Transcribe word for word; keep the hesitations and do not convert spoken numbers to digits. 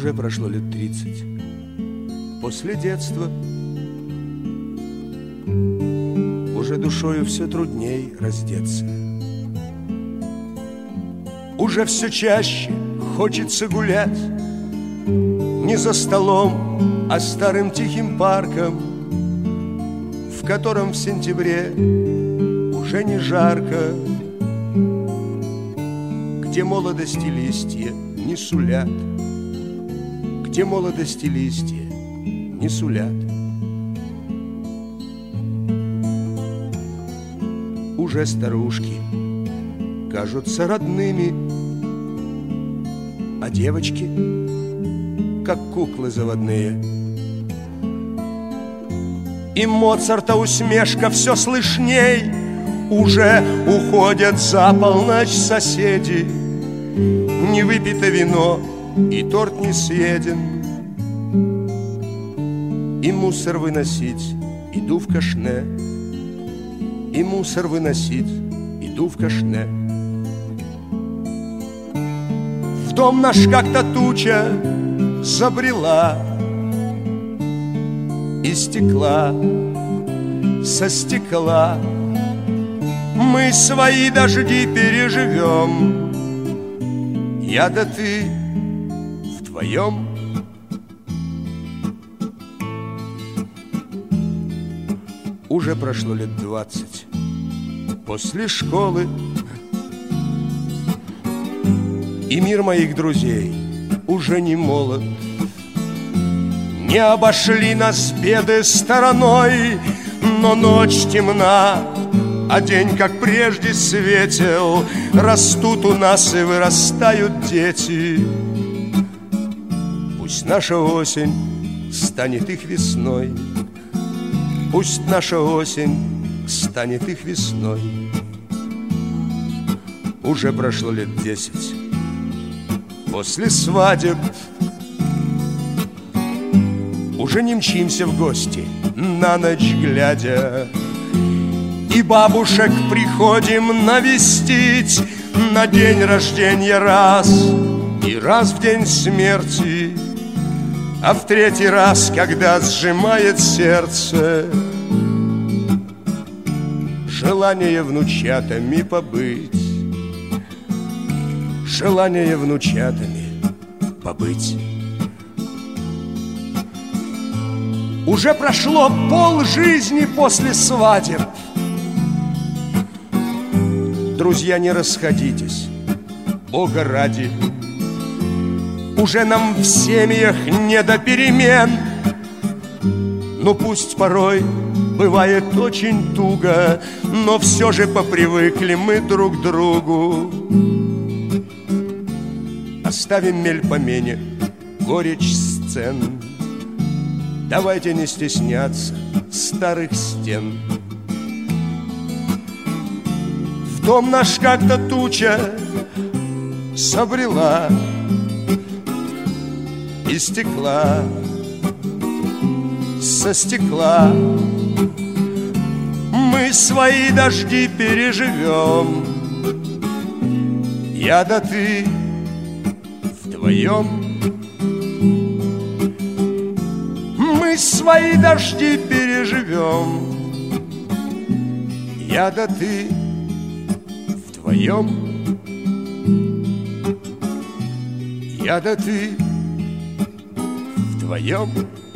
Уже прошло лет тридцать после детства. Уже душою все трудней раздеться. Уже все чаще хочется гулять не за столом, а старым тихим парком, в котором в сентябре уже не жарко, где молодости листья не сулят, где молодости листья не сулят. Уже старушки кажутся родными, а девочки как куклы заводные. И Моцарта усмешка все слышней. Уже уходят за полночь соседи. Не выпито вино, и торт не съеден. И мусор выносить иду в кашне. И мусор выносить иду в кашне. В дом наш как-то туча забрела, и стекла со стекла мы свои дожди переживем. Я да ты вдвоем. Уже прошло лет двадцать после школы, и мир моих друзей уже не молод. Не обошли нас беды стороной, но ночь темна, а день, как прежде, светел. Растут у нас и вырастают дети. Пусть наша осень станет их весной. Пусть наша осень станет их весной. Уже прошло лет десять после свадеб. Уже не мчимся в гости, на ночь глядя, и бабушек приходим навестить на день рождения раз, и раз в день смерти, а в третий раз, когда сжимает сердце желание внучатами побыть, желание внучатами побыть. Уже прошло пол жизни после свадеб. Друзья, не расходитесь, Бога ради. Уже нам в семьях не до перемен. Ну пусть порой бывает очень туго, но все же попривыкли мы друг к другу. Оставим мельпомене горечь сцен. Давайте не стесняться старых стен. В дом наш как-то туча забрела, и стекла со стекла мы свои дожди переживем. Я да ты вдвоем. Мы свои дожди переживем. Я да ты вдвоем. Я да ты вдвоем.